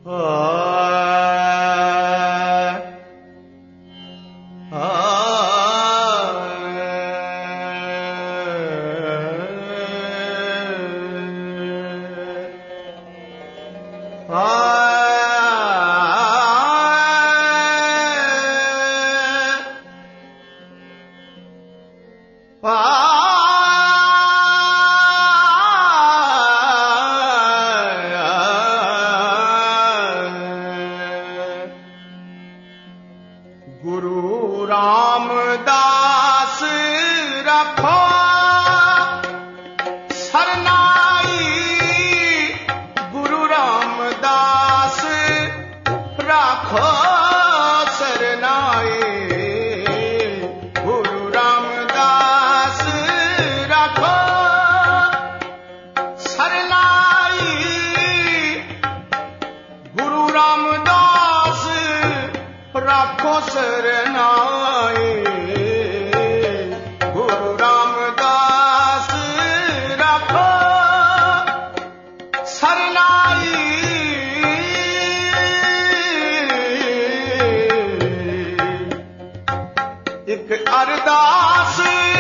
गुरु रामदास रखो सरनाई, गुरु रामदास रखो सरनाई, गुरु रामदास रखो सरनाई, गुरु रामदास रखो सरनाई, गुरु रामदास रखो सरनाई। एक अरदास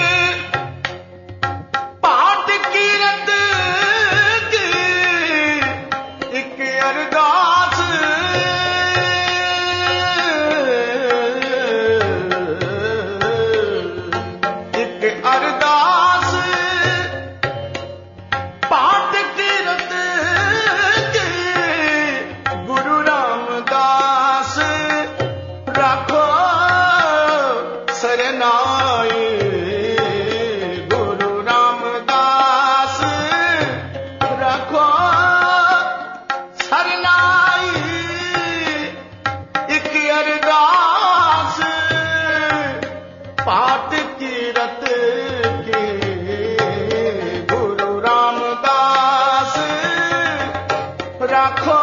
पाठ कीरत की, एक अरदास अरदास पाठ कीरत की, गुरु रामदास रखो सरनाई, गुरु रामदास रखो सरनाई। एक अरदास पाठ कीरत की, गुरु रामदास रखो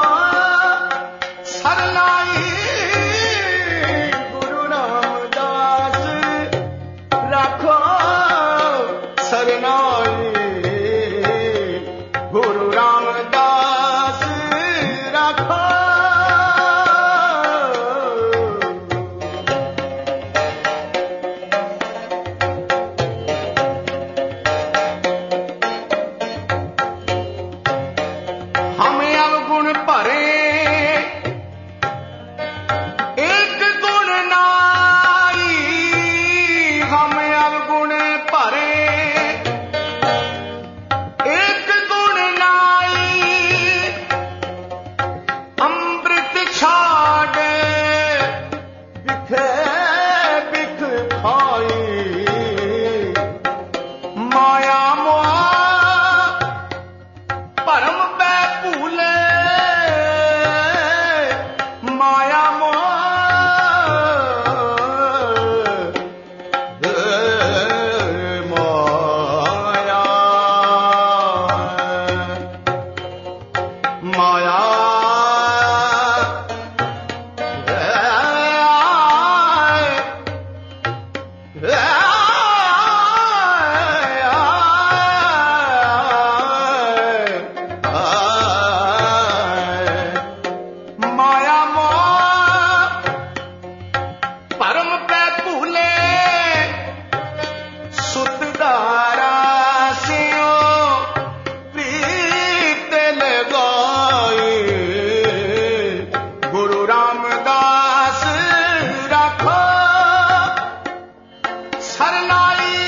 सरनाई, गुरु रामदास रखो सरनाई, गुरु रामदास रखो। हमें अवगुण भरे एक गुण नाई, हमें अवगुण भरे एक गुण नाई, अमृत छाड़े बिखे बिख खाई, माया मोहा परम पै भूले, माया मोह माया माया माया मोह परम पै भूले, सुतदारा सियो प्रीत लगाई, गुरु रामदास रखो सरनाई,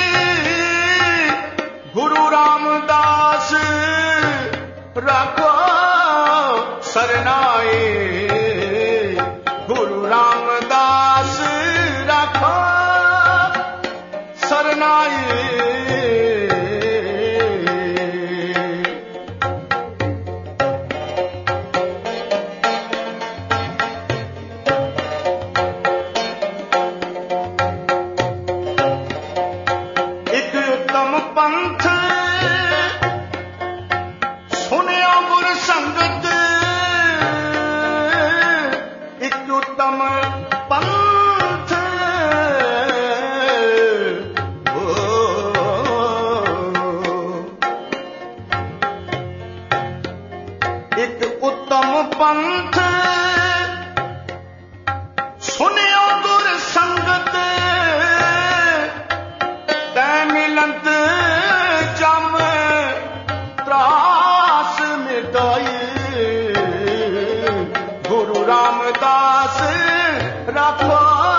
गुरु रामदास रखो सरनाई, गुरु रामदास रखो सरनाई। एक उत्तम पंथ सुनियो गुर संगत, उत्तम पंथ सुनियो गुर संगत तै मिलंत जम त्रास मिटाई गुरु रामदास राखो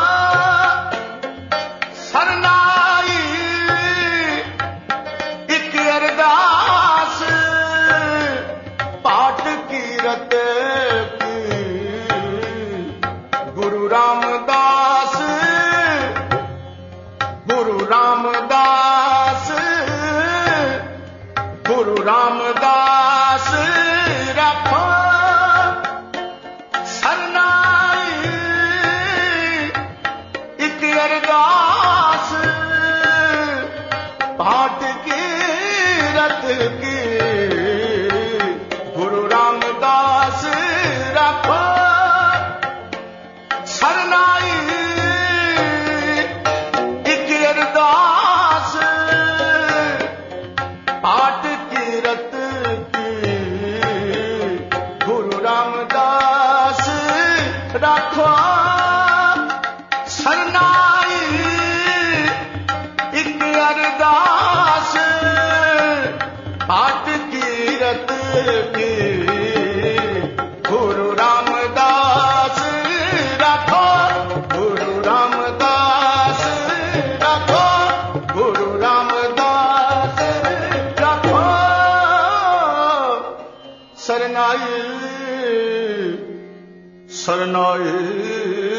सरनाई एक अरदास पाठ कीरत की गुरु रामदास गुरु रामदास गुरु रामदास राखो सरनाई एक अरदास पाठ कीरत की गुरु रामदास राखो सरनाई एक अरदास पाठ कीरत की गुरु रामदास राखो सरनाई एक अरदास पाठ कीरत की गुरु रामदास राखो गुरु रामदास राखो गुरु रामदास राखो सरनाई सरनाई